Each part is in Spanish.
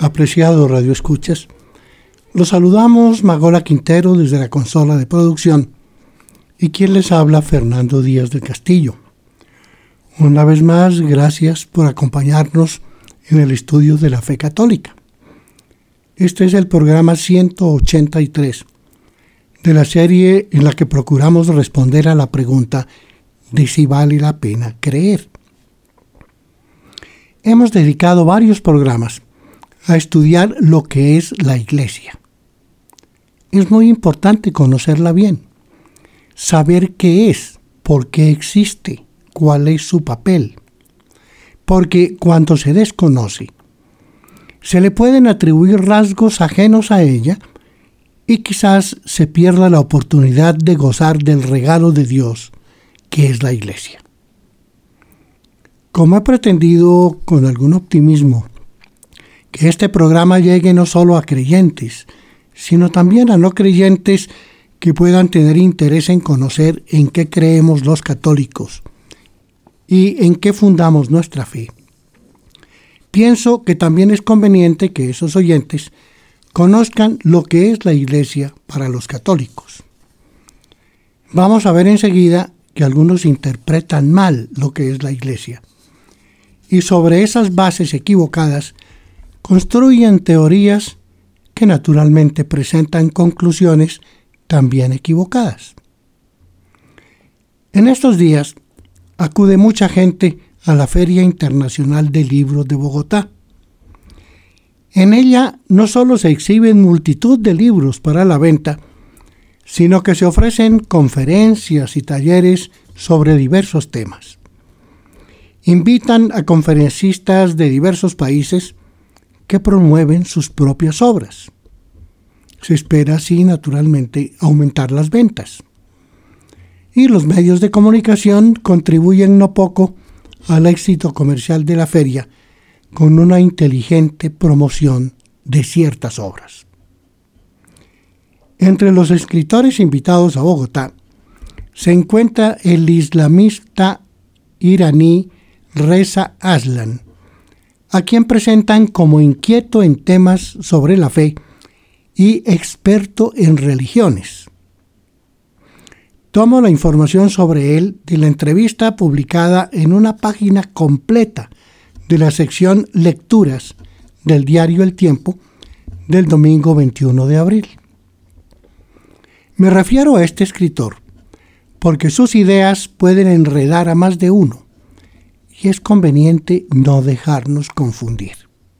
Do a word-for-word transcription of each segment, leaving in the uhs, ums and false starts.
Apreciado Radio Escuchas, los saludamos Magola Quintero desde la consola de producción y quien les habla Fernando Díaz del Castillo. Una vez más, gracias por acompañarnos en el estudio de la fe católica. Este es el programa ciento ochenta y tres de la serie en la que procuramos responder a la pregunta de si vale la pena creer. Hemos dedicado varios programas a estudiar lo que es la Iglesia. Es muy importante conocerla bien, saber qué es, por qué existe, cuál es su papel. Porque cuando se desconoce, se le pueden atribuir rasgos ajenos a ella y quizás se pierda la oportunidad de gozar del regalo de Dios, que es la Iglesia. Como he pretendido con algún optimismo que este programa llegue no solo a creyentes, sino también a no creyentes que puedan tener interés en conocer en qué creemos los católicos y en qué fundamos nuestra fe, pienso que también es conveniente que esos oyentes conozcan lo que es la Iglesia para los católicos. Vamos a ver enseguida que algunos interpretan mal lo que es la Iglesia y sobre esas bases equivocadas construyen teorías que naturalmente presentan conclusiones también equivocadas. En estos días acude mucha gente a la Feria Internacional de Libros de Bogotá. En ella no solo se exhiben multitud de libros para la venta, sino que se ofrecen conferencias y talleres sobre diversos temas. Invitan a conferencistas de diversos países que promueven sus propias obras. Se espera así, naturalmente, aumentar las ventas. Y los medios de comunicación contribuyen no poco al éxito comercial de la feria con una inteligente promoción de ciertas obras. Entre los escritores invitados a Bogotá se encuentra el islamista iraní Reza Aslan, a quien presentan como inquieto en temas sobre la fe y experto en religiones. Tomo la información sobre él de la entrevista publicada en una página completa de la sección Lecturas del diario El Tiempo del domingo veintiuno de abril. Me refiero a este escritor porque sus ideas pueden enredar a más de uno y es conveniente no dejarnos confundir.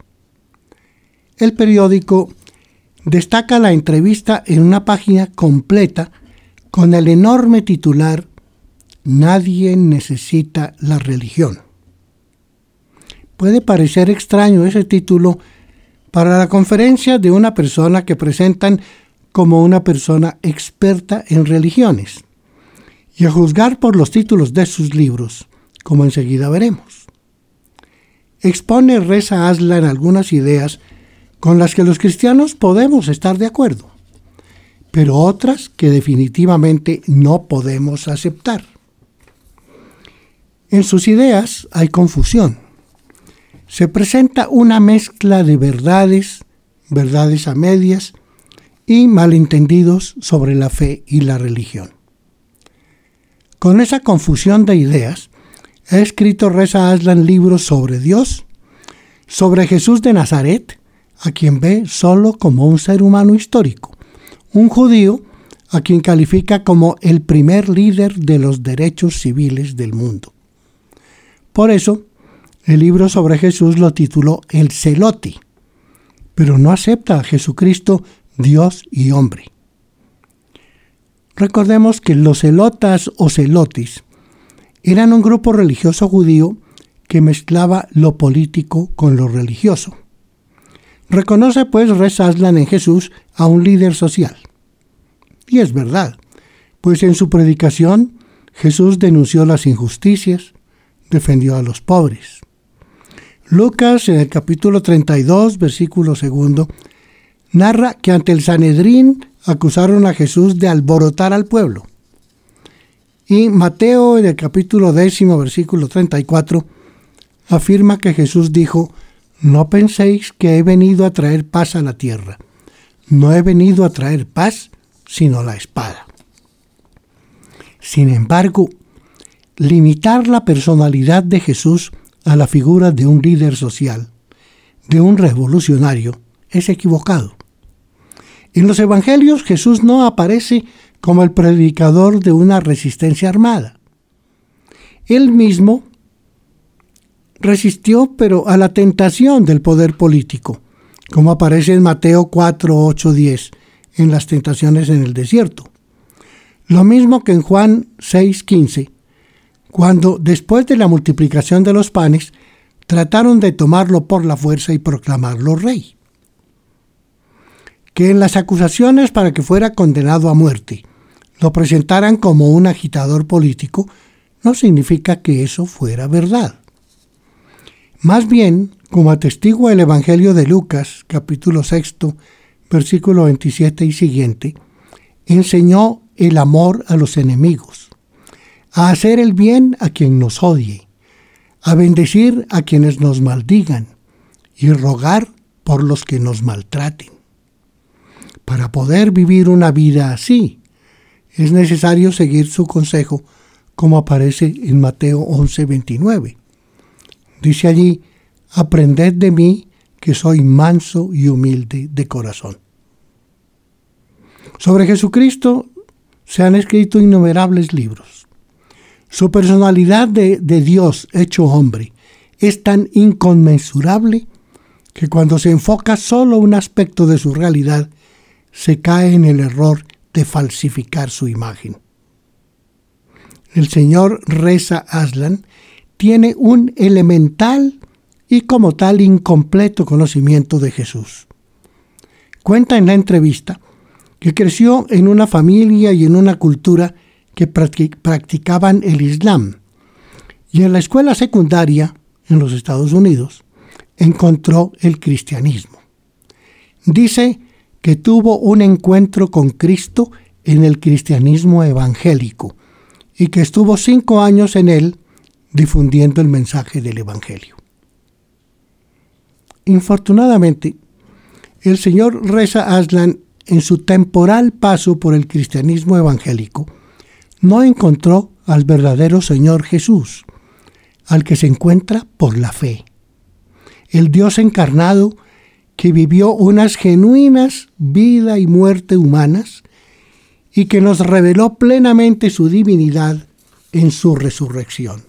El periódico destaca la entrevista en una página completa con el enorme titular «Nadie necesita la religión». Puede parecer extraño ese título para la conferencia de una persona que presentan como una persona experta en religiones, y a juzgar por los títulos de sus libros, como enseguida veremos. Expone Reza Aslan algunas ideas con las que los cristianos podemos estar de acuerdo, pero otras que definitivamente no podemos aceptar. En sus ideas hay confusión. Se presenta una mezcla de verdades, verdades a medias y malentendidos sobre la fe y la religión. Con esa confusión de ideas, ha escrito Reza Aslan libros sobre Dios, sobre Jesús de Nazaret, a quien ve solo como un ser humano histórico, un judío a quien califica como el primer líder de los derechos civiles del mundo. Por eso, el libro sobre Jesús lo tituló El Celote, pero no acepta a Jesucristo Dios y hombre. Recordemos que los celotas o celotes eran un grupo religioso judío que mezclaba lo político con lo religioso. Reconoce pues Reza Aslan en Jesús a un líder social. Y es verdad, pues en su predicación Jesús denunció las injusticias, defendió a los pobres. Lucas, en el capítulo treinta y dos, versículo segundo, narra que ante el Sanedrín acusaron a Jesús de alborotar al pueblo. Y Mateo, en el capítulo décimo, versículo treinta y cuatro, afirma que Jesús dijo: no penséis que he venido a traer paz a la tierra. No he venido a traer paz, sino la espada. Sin embargo, limitar la personalidad de Jesús a la figura de un líder social, de un revolucionario, es equivocado. En los evangelios Jesús no aparece como el predicador de una resistencia armada. Él mismo resistió, pero a la tentación del poder político, como aparece en Mateo cuatro, ocho, diez, en las tentaciones en el desierto. Lo mismo que en Juan seis, quince, cuando después de la multiplicación de los panes, trataron de tomarlo por la fuerza y proclamarlo rey. Que en las acusaciones para que fuera condenado a muerte lo presentaran como un agitador político, no significa que eso fuera verdad. Más bien, como atestigua el Evangelio de Lucas, capítulo sexto, versículo veintisiete y siguiente, enseñó el amor a los enemigos, a hacer el bien a quien nos odie, a bendecir a quienes nos maldigan y rogar por los que nos maltraten. Para poder vivir una vida así, es necesario seguir su consejo, como aparece en Mateo once, veintinueve. Dice allí: aprended de mí, que soy manso y humilde de corazón. Sobre Jesucristo se han escrito innumerables libros. Su personalidad de, de Dios hecho hombre es tan inconmensurable que cuando se enfoca solo un aspecto de su realidad, se cae en el error de falsificar su imagen. El señor Reza Aslan tiene un elemental y como tal incompleto conocimiento de Jesús. Cuenta en la entrevista que creció en una familia y en una cultura que practicaban el Islam, y en la escuela secundaria en los Estados Unidos encontró el cristianismo. Dice que tuvo un encuentro con Cristo en el cristianismo evangélico y que estuvo cinco años en él difundiendo el mensaje del Evangelio. Infortunadamente, el señor Reza Aslan, en su temporal paso por el cristianismo evangélico, no encontró al verdadero Señor Jesús, al que se encuentra por la fe. El Dios encarnado que vivió unas genuinas vida y muerte humanas y que nos reveló plenamente su divinidad en su resurrección.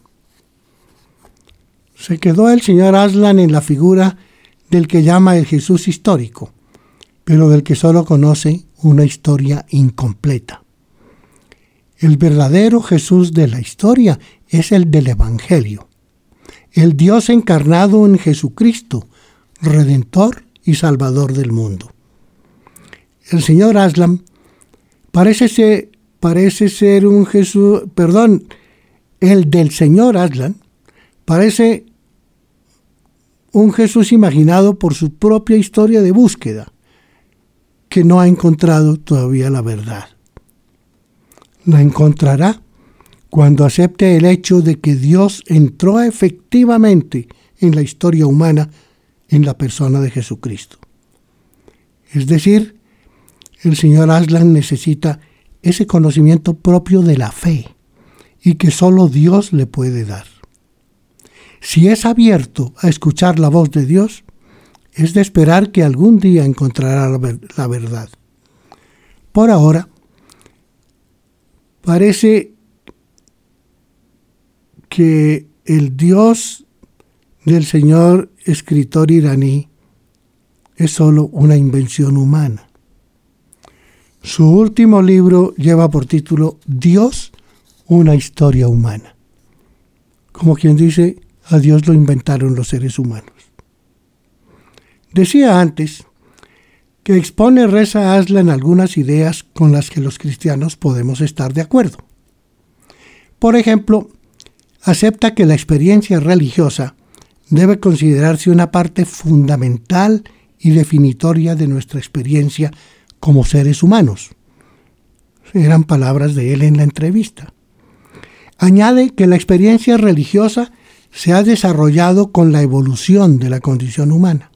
Se quedó el señor Aslan en la figura del que llama el Jesús histórico, pero del que solo conoce una historia incompleta. El verdadero Jesús de la historia es el del Evangelio, el Dios encarnado en Jesucristo, Redentor y Salvador del mundo. El señor Aslan parece ser, parece ser un Jesús, perdón, el del señor Aslan parece un Jesús imaginado por su propia historia de búsqueda, que no ha encontrado todavía la verdad. La encontrará cuando acepte el hecho de que Dios entró efectivamente en la historia humana en la persona de Jesucristo. Es decir, el señor Aslan necesita ese conocimiento propio de la fe y que solo Dios le puede dar. Si es abierto a escuchar la voz de Dios, es de esperar que algún día encontrará la, ver- la verdad. Por ahora, parece que el Dios del señor escritor iraní es solo una invención humana. Su último libro lleva por título Dios, una historia humana. Como quien dice, a Dios lo inventaron los seres humanos. Decía antes que expone Reza Aslan algunas ideas con las que los cristianos podemos estar de acuerdo. Por ejemplo, acepta que la experiencia religiosa debe considerarse una parte fundamental y definitoria de nuestra experiencia como seres humanos. Eran palabras de él en la entrevista. Añade que la experiencia religiosa se ha desarrollado con la evolución de la condición humana.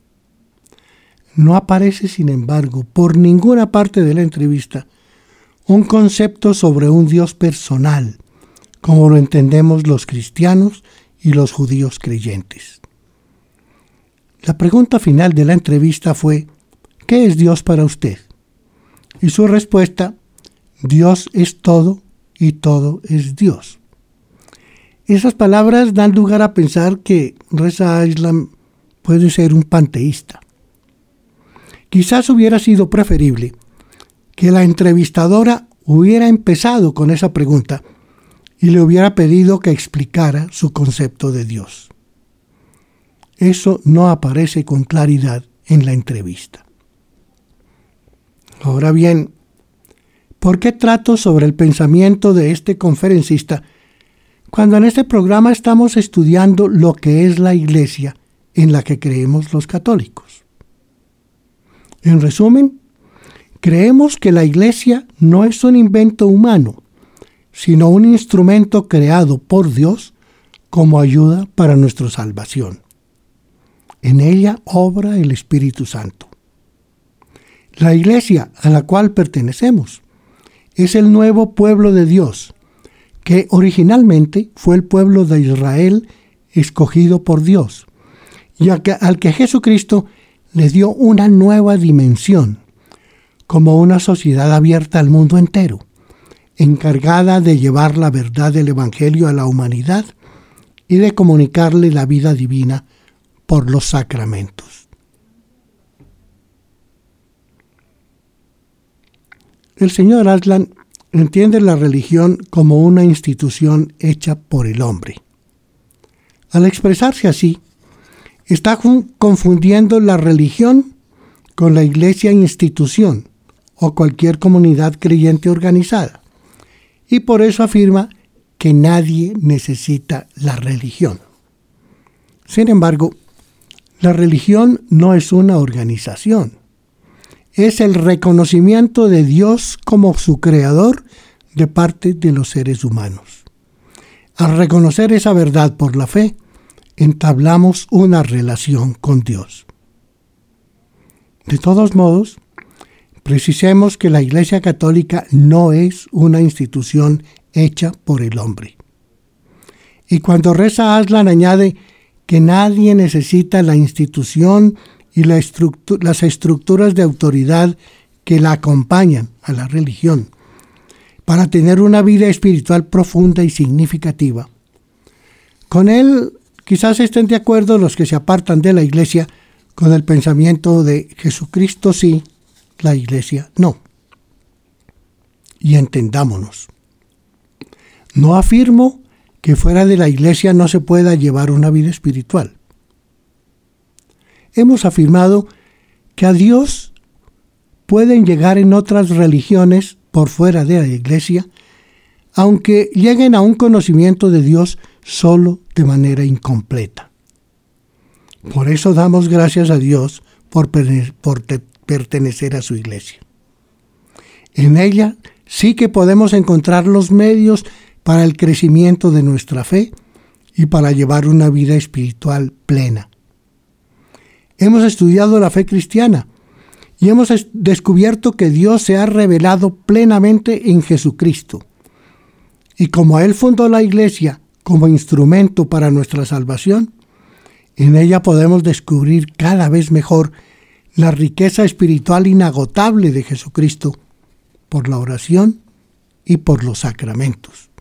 No aparece, sin embargo, por ninguna parte de la entrevista, un concepto sobre un Dios personal, como lo entendemos los cristianos y los judíos creyentes. La pregunta final de la entrevista fue: ¿qué es Dios para usted? Y su respuesta: Dios es todo y todo es Dios. Esas palabras dan lugar a pensar que Reza Aslan puede ser un panteísta. Quizás hubiera sido preferible que la entrevistadora hubiera empezado con esa pregunta y le hubiera pedido que explicara su concepto de Dios. Eso no aparece con claridad en la entrevista. Ahora bien, ¿por qué trato sobre el pensamiento de este conferencista cuando en este programa estamos estudiando lo que es la Iglesia en la que creemos los católicos? En resumen, creemos que la Iglesia no es un invento humano, sino un instrumento creado por Dios como ayuda para nuestra salvación. En ella obra el Espíritu Santo. La Iglesia a la cual pertenecemos es el nuevo pueblo de Dios, que originalmente fue el pueblo de Israel escogido por Dios, y al que, al que Jesucristo le dio una nueva dimensión, como una sociedad abierta al mundo entero, encargada de llevar la verdad del Evangelio a la humanidad y de comunicarle la vida divina por los sacramentos. El señor Aslan entiende la religión como una institución hecha por el hombre. Al expresarse así, está confundiendo la religión con la iglesia institución o cualquier comunidad creyente organizada, y por eso afirma que nadie necesita la religión. Sin embargo, la religión no es una organización. Es el reconocimiento de Dios como su creador de parte de los seres humanos. Al reconocer esa verdad por la fe, entablamos una relación con Dios. De todos modos, precisemos que la Iglesia Católica no es una institución hecha por el hombre. Y cuando Reza Aslan añade que nadie necesita la institución y la estructu- las estructuras de autoridad que la acompañan a la religión para tener una vida espiritual profunda y significativa, con él quizás estén de acuerdo los que se apartan de la Iglesia con el pensamiento de Jesucristo sí, la Iglesia no. Y entendámonos. No afirmo que fuera de la Iglesia no se pueda llevar una vida espiritual. Hemos afirmado que a Dios pueden llegar en otras religiones por fuera de la Iglesia, aunque lleguen a un conocimiento de Dios solo de manera incompleta. Por eso damos gracias a Dios por, por pertenecer a su Iglesia. En ella sí que podemos encontrar los medios para el crecimiento de nuestra fe y para llevar una vida espiritual plena. Hemos estudiado la fe cristiana y hemos descubierto que Dios se ha revelado plenamente en Jesucristo. Y como Él fundó la Iglesia como instrumento para nuestra salvación, en ella podemos descubrir cada vez mejor la riqueza espiritual inagotable de Jesucristo por la oración y por los sacramentos.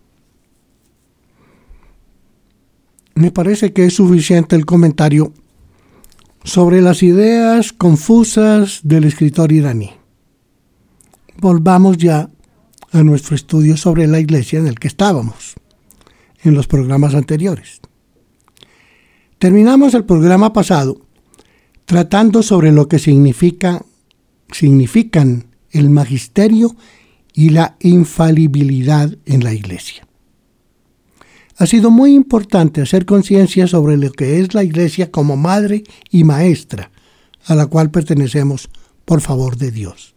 Me parece que es suficiente el comentario sobre las ideas confusas del escritor iraní. Volvamos ya a nuestro estudio sobre la Iglesia en el que estábamos en los programas anteriores. Terminamos el programa pasado tratando sobre lo que significa, significan el magisterio y la infalibilidad en la Iglesia. Ha sido muy importante hacer conciencia sobre lo que es la Iglesia como madre y maestra, a la cual pertenecemos por favor de Dios.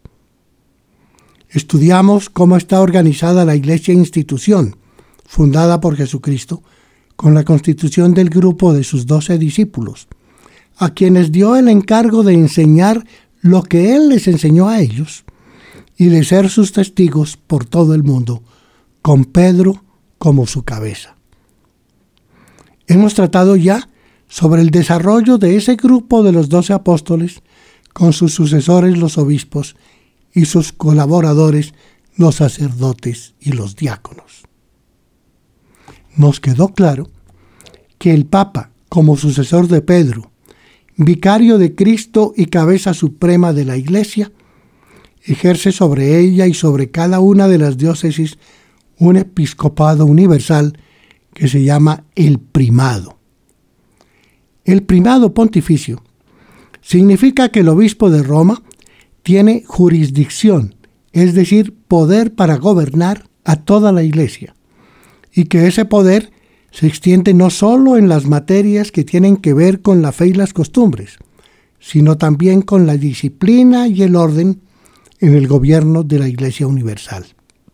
Estudiamos cómo está organizada la Iglesia institución, fundada por Jesucristo, con la constitución del grupo de sus doce discípulos, a quienes dio el encargo de enseñar lo que Él les enseñó a ellos y de ser sus testigos por todo el mundo, con Pedro como su cabeza. Hemos tratado ya sobre el desarrollo de ese grupo de los doce apóstoles, con sus sucesores los obispos y sus colaboradores los sacerdotes y los diáconos. Nos quedó claro que el Papa, como sucesor de Pedro, vicario de Cristo y cabeza suprema de la Iglesia, ejerce sobre ella y sobre cada una de las diócesis un episcopado universal que se llama el primado. El primado pontificio significa que el obispo de Roma tiene jurisdicción, es decir, poder para gobernar a toda la Iglesia, y que ese poder se extiende no solo en las materias que tienen que ver con la fe y las costumbres, sino también con la disciplina y el orden en el gobierno de la Iglesia universal.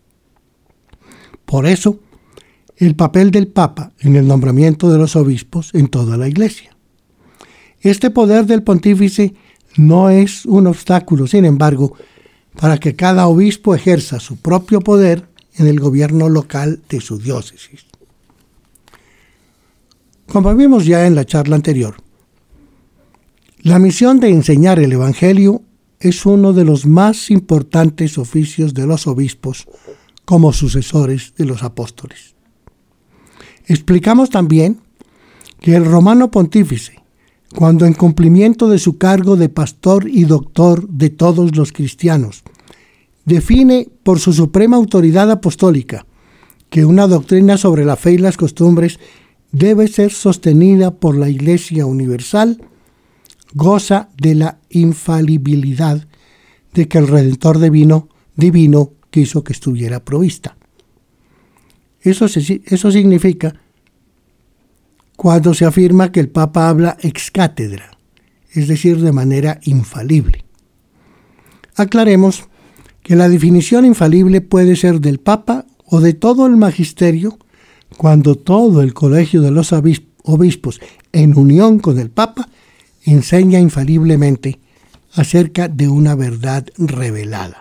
Por eso, el papel del Papa en el nombramiento de los obispos en toda la Iglesia. Este poder del pontífice no es un obstáculo, sin embargo, para que cada obispo ejerza su propio poder en el gobierno local de su diócesis. Como vimos ya en la charla anterior, la misión de enseñar el Evangelio es uno de los más importantes oficios de los obispos como sucesores de los apóstoles. Explicamos también que el romano pontífice, cuando en cumplimiento de su cargo de pastor y doctor de todos los cristianos, define por su suprema autoridad apostólica que una doctrina sobre la fe y las costumbres debe ser sostenida por la Iglesia universal, goza de la infalibilidad de que el Redentor divino, divino quiso que estuviera provista. Eso, eso significa cuando se afirma que el Papa habla ex cátedra, es decir, de manera infalible. Aclaremos que la definición infalible puede ser del Papa o de todo el magisterio cuando todo el colegio de los obispos, en unión con el Papa, enseña infaliblemente acerca de una verdad revelada.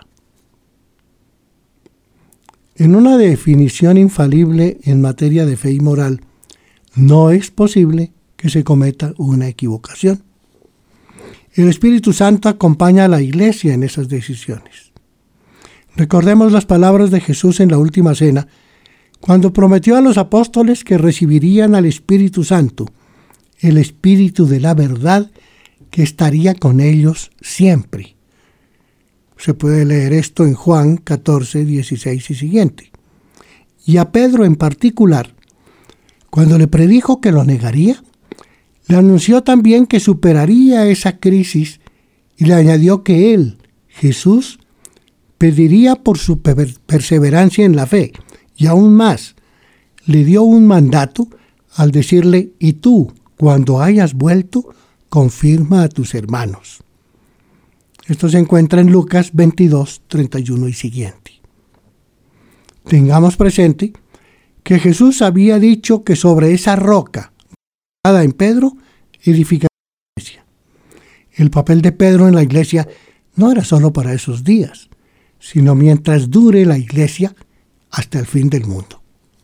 En una definición infalible en materia de fe y moral, no es posible que se cometa una equivocación. El Espíritu Santo acompaña a la Iglesia en esas decisiones. Recordemos las palabras de Jesús en la última cena, cuando prometió a los apóstoles que recibirían al Espíritu Santo, el Espíritu de la verdad que estaría con ellos siempre. Se puede leer esto en Juan catorce, dieciséis y siguiente. Y a Pedro en particular, cuando le predijo que lo negaría, le anunció también que superaría esa crisis y le añadió que él, Jesús, pediría por su perseverancia en la fe y aún más, le dio un mandato al decirle: y tú, cuando hayas vuelto, confirma a tus hermanos. Esto se encuentra en Lucas veintidós, treinta y uno y siguiente. Tengamos presente que Jesús había dicho que sobre esa roca, fundada en Pedro, edificaría la iglesia. El papel de Pedro en la iglesia no era solo para esos días, sino mientras dure la iglesia hasta el fin del mundo.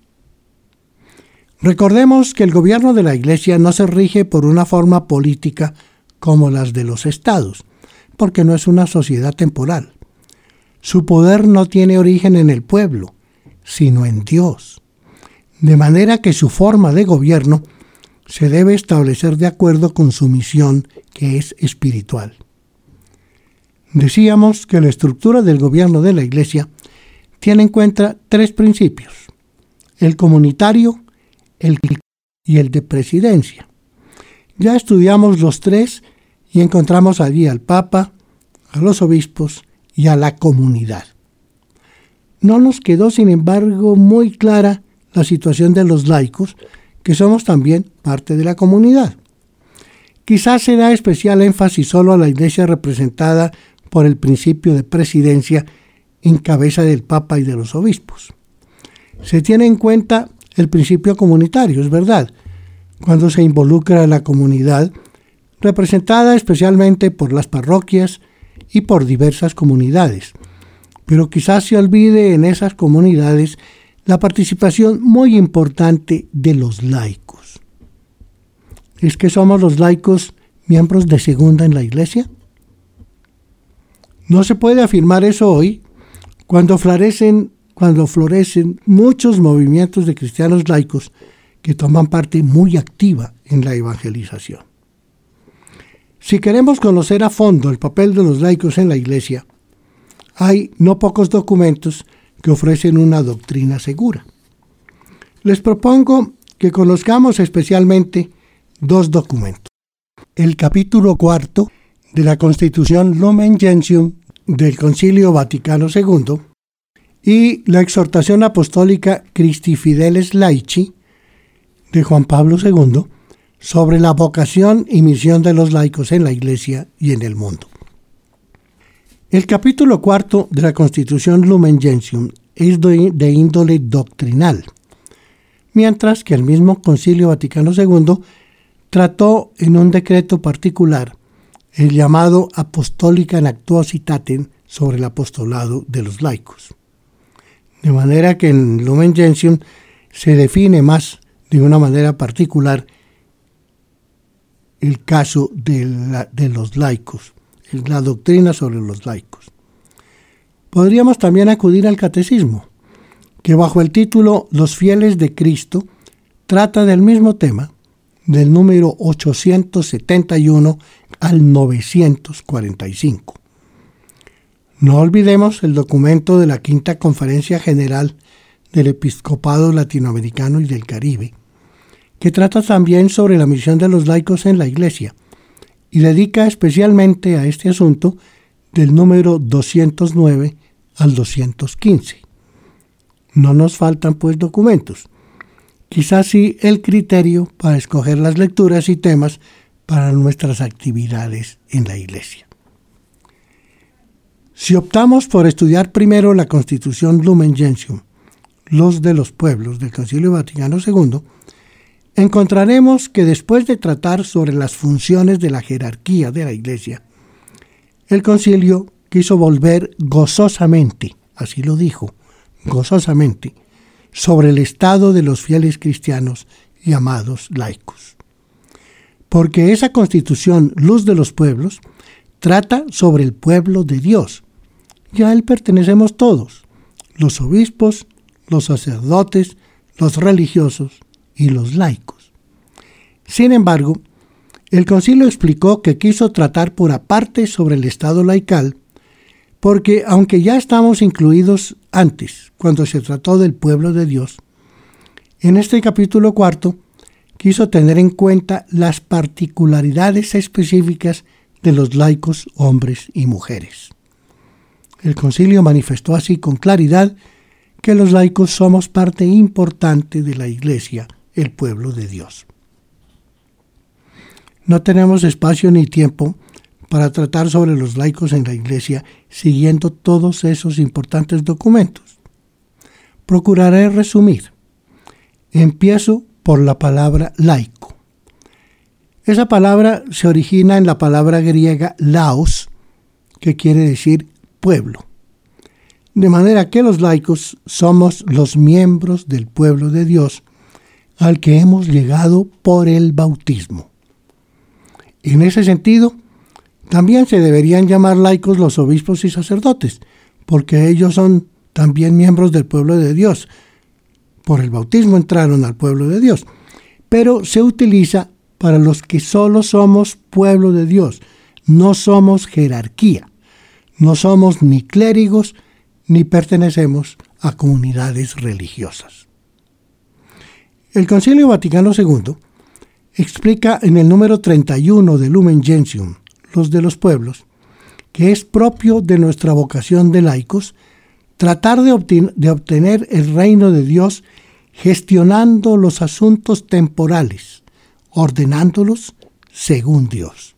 Recordemos que el gobierno de la iglesia no se rige por una forma política como las de los estados, porque no es una sociedad temporal. Su poder no tiene origen en el pueblo, sino en Dios. De manera que su forma de gobierno se debe establecer de acuerdo con su misión, que es espiritual. Decíamos que la estructura del gobierno de la Iglesia tiene en cuenta tres principios: el comunitario, el y el de presidencia. Ya estudiamos los tres y encontramos allí al Papa, a los obispos y a la comunidad. No nos quedó, sin embargo, muy clara la situación de los laicos, que somos también parte de la comunidad. Quizás se da especial énfasis solo a la Iglesia representada por el principio de presidencia en cabeza del Papa y de los obispos. Se tiene en cuenta el principio comunitario, es verdad, cuando se involucra a la comunidad, representada especialmente por las parroquias y por diversas comunidades. Pero quizás se olvide en esas comunidades la participación muy importante de los laicos. ¿Es que somos los laicos miembros de segunda en la Iglesia? No se puede afirmar eso hoy, cuando florecen, cuando florecen muchos movimientos de cristianos laicos que toman parte muy activa en la evangelización. Si queremos conocer a fondo el papel de los laicos en la Iglesia, hay no pocos documentos que ofrecen una doctrina segura. Les propongo que conozcamos especialmente dos documentos. El capítulo cuarto de la Constitución Lumen Gentium del Concilio Vaticano segundo y la exhortación apostólica Christi Fideles Laici de Juan Pablo segundo sobre la vocación y misión de los laicos en la Iglesia y en el mundo. El capítulo cuarto de la Constitución Lumen Gentium es de índole doctrinal, mientras que el mismo Concilio Vaticano segundo trató en un decreto particular el llamado Apostolica Actuositatem sobre el apostolado de los laicos. De manera que en Lumen Gentium se define más de una manera particular el caso de, la, de los laicos, la doctrina sobre los laicos. Podríamos también acudir al Catecismo, que bajo el título Los fieles de Cristo trata del mismo tema, del número ochocientos setenta y uno al novecientos cuarenta y cinco. No olvidemos el documento de la Quinta Conferencia General del Episcopado Latinoamericano y del Caribe, que trata también sobre la misión de los laicos en la Iglesia y dedica especialmente a este asunto del número doscientos nueve al doscientos quince. No nos faltan pues documentos. Quizás sí el criterio para escoger las lecturas y temas para nuestras actividades en la Iglesia. Si optamos por estudiar primero la Constitución Lumen Gentium, los de los pueblos del Concilio Vaticano segundo, encontraremos que después de tratar sobre las funciones de la jerarquía de la Iglesia, el concilio quiso volver gozosamente, así lo dijo, gozosamente, sobre el estado de los fieles cristianos llamados laicos. Porque esa Constitución, Luz de los Pueblos, trata sobre el pueblo de Dios. Y a él pertenecemos todos, los obispos, los sacerdotes, los religiosos y los laicos. Sin embargo, el concilio explicó que quiso tratar por aparte sobre el estado laical, porque aunque ya estamos incluidos antes, cuando se trató del pueblo de Dios, en este capítulo cuarto quiso tener en cuenta las particularidades específicas de los laicos hombres y mujeres. El concilio manifestó así con claridad que los laicos somos parte importante de la Iglesia, el pueblo de Dios. No tenemos espacio ni tiempo para tratar sobre los laicos en la Iglesia siguiendo todos esos importantes documentos. Procuraré resumir. Empiezo por la palabra laico. Esa palabra se origina en la palabra griega laos, que quiere decir pueblo. De manera que los laicos somos los miembros del pueblo de Dios al que hemos llegado por el bautismo. En ese sentido, también se deberían llamar laicos los obispos y sacerdotes, porque ellos son también miembros del pueblo de Dios. Por el bautismo entraron al pueblo de Dios, pero se utiliza para los que solo somos pueblo de Dios, no somos jerarquía, no somos ni clérigos ni pertenecemos a comunidades religiosas. El Concilio Vaticano segundo explica en el número treinta y uno de Lumen Gentium, los de los pueblos, que es propio de nuestra vocación de laicos tratar de, obten- de obtener el reino de Dios gestionando los asuntos temporales, ordenándolos según Dios.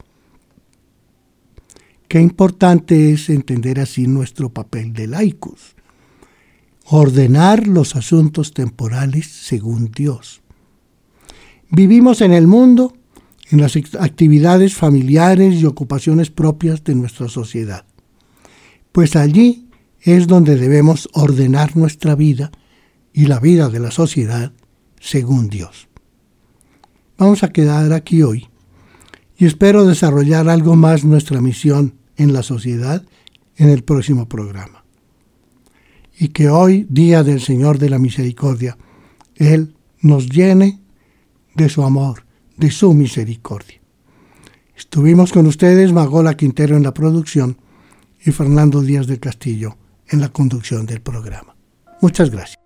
Qué importante es entender así nuestro papel de laicos. ordenar los asuntos temporales según Dios. Vivimos en el mundo, en las actividades familiares y ocupaciones propias de nuestra sociedad, pues allí es donde debemos ordenar nuestra vida y la vida de la sociedad según Dios. Vamos a quedar aquí hoy y espero desarrollar algo más nuestra misión en la sociedad en el próximo programa. Y que hoy, día del Señor de la Misericordia, Él nos llene de su amor, de su misericordia. Estuvimos con ustedes Magola Quintero en la producción y Fernando Díaz del Castillo en la conducción del programa. Muchas gracias.